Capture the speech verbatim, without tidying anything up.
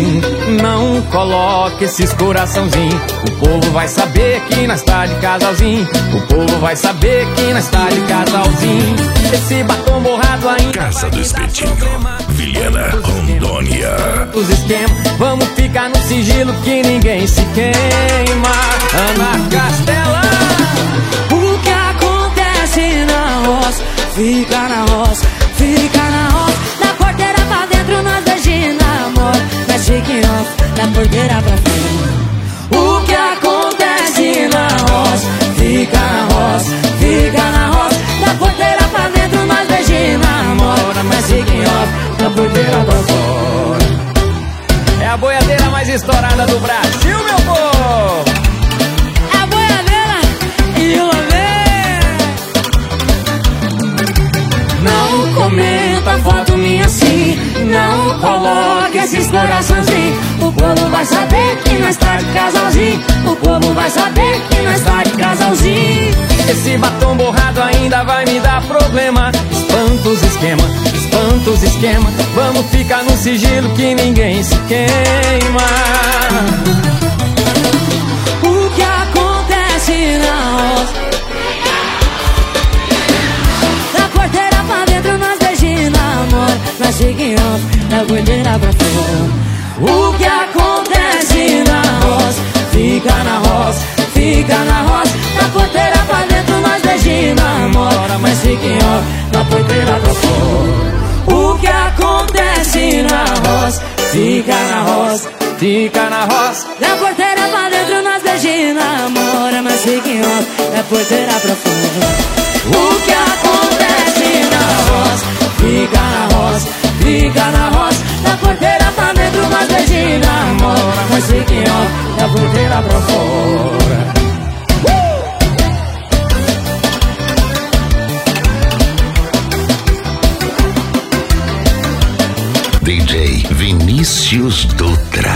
assim. Não coloque esses coraçãozinho. O povo vai saber que nós tá de casalzinho. O povo vai saber que nós tá de casalzinho. Esse batom borrado ainda. Casa do Espetinho, Vilhena, Rondônia. Os esquemas, vamos ficar no sigilo que ninguém se queima. Ana Castela. O que acontece na roça, fica na roça, fica na roça. Da porteira pra dentro nós beijinhos namora. Mas fica em off, da porteira pra fora. O que acontece na roça, fica na roça, fica na roça. Da porteira pra dentro nós beijinhos namora. Mas fica em off, da porteira pra fora. É a boiadeira mais estourada do Brasil, meu povo. É a boiadeira e o lamê. Não comenta foto minha assim. Não coloque esses coraçãozinhos. O povo vai saber que nós tá de casalzinho. O povo vai saber que nós tá de casalzinho. Esse batom borrado ainda vai me dar problema. Espanta os esquema, espanta os esquema. Vamos ficar no sigilo que ninguém se queima. O que acontece na roça, da porteira pra dentro nós beijinhos namora. Nós fica em off, da porteira pra fora. O que acontece na roça, fica na roça, fica na roça. Da porteira pra dentro nós beijinhos namora. Mas fica em off, da porteira pra fora. O que acontece na roça, fica na roça, Fica na roça. da porteira pra dentro nós beijinhos namora. Mas fica em off, da porteira pra fora. O que acontece na roça, fica na roça, fica na roça. Da porteira pra dentro nós beijinhos namora. Mas fica em off, da porteira pra fora. D J Vinícius Dutra.